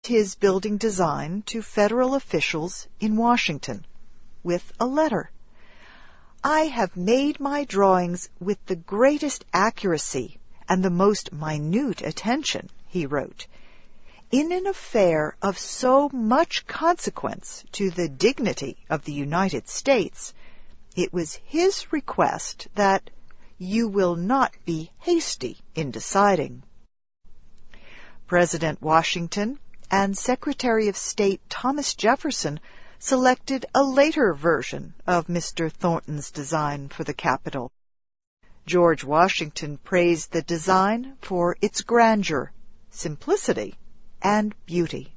his building design to federal officials in Washington with a letter. "I have made my drawings with the greatest accuracy and the most minute attention," he wrote, "in an affair of so much consequence to the dignity of the United States. It was his request that you will not be hasty in deciding." President Washington and Secretary of State Thomas Jefferson selected a later version of Mr. Thornton's design for the Capitol. George Washington praised the design for its grandeur, simplicity, and beauty.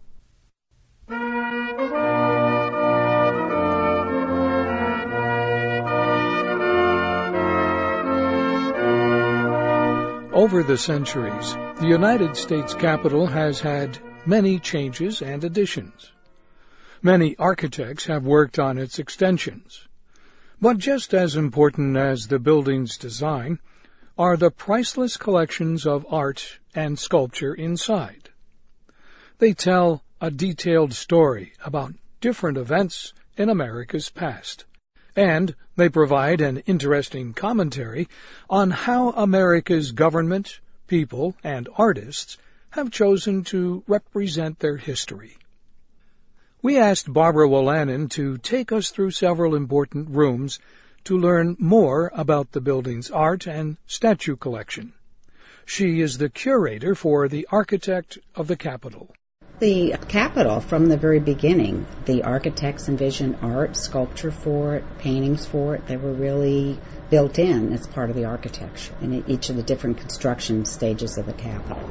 Over the centuries, the United States Capitol has had many changes and additions. Many architects have worked on its extensions. But just as important as the building's design are the priceless collections of art and sculpture inside. They tell a detailed story about different events in America's past, and they provide an interesting commentary on how America's government, people, and artists have chosen to represent their history. We asked Barbara Wolanin to take us through several important rooms to learn more about the building's art and statue collection. She is the curator for the Architect of the Capitol. The Capitol, from the very beginning, the architects envisioned art, sculpture for it, paintings for it. They were really built in as part of the architecture in each of the different construction stages of the Capitol.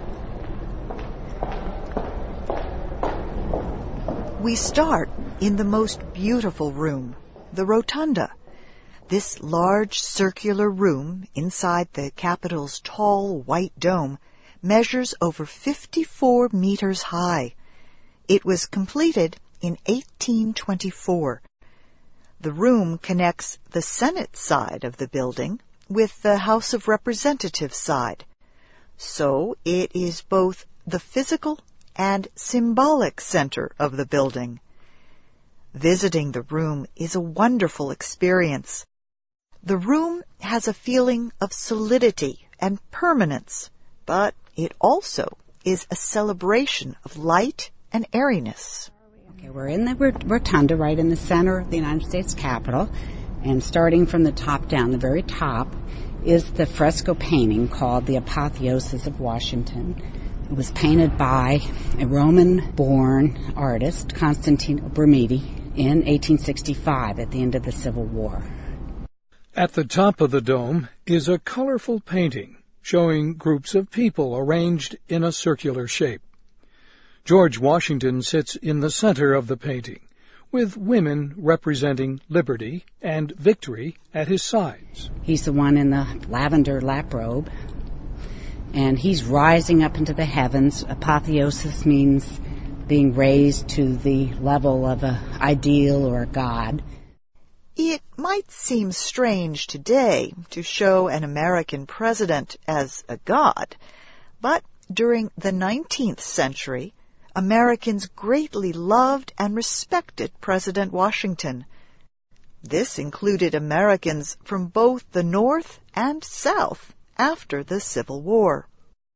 We start in the most beautiful room, the Rotunda. This large circular room inside the Capitol's tall white dome measures over 54 meters high. It was completed in 1824. The room connects the Senate side of the building with the House of Representatives side. So it is both the physical and symbolic center of the building. Visiting the room is a wonderful experience. The room has a feeling of solidity and permanence, but it also is a celebration of light and airiness. Okay, we're in the rotunda right in the center of the United States Capitol, and starting from the top down, the very top, is the fresco painting called The Apotheosis of Washington. It was painted by a Roman-born artist, Constantino Brumidi, in 1865 at the end of the Civil War. At the top of the dome is a colorful painting showing groups of people arranged in a circular shape. George Washington sits in the center of the painting, with women representing liberty and victory at his sides. He's the one in the lavender lap robe, and he's rising up into the heavens. Apotheosis means being raised to the level of an ideal or a god. It might seem strange today to show an American president as a god, but during the 19th century, Americans greatly loved and respected President Washington. This included Americans from both the North and South after the Civil War.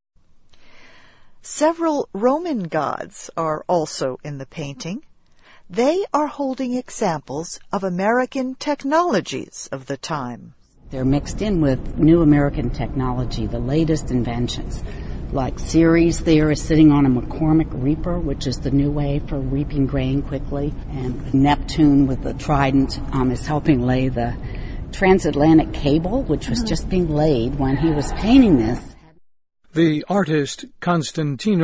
Several Roman gods are also in the painting. They are holding examples of American technologies of the time. They're mixed in with new American technology, the latest inventions. Like Ceres there is sitting on a McCormick reaper, which is the new way for reaping grain quickly. And Neptune with the trident is helping lay the transatlantic cable, which was just being laid when he was painting this. The artist Constantino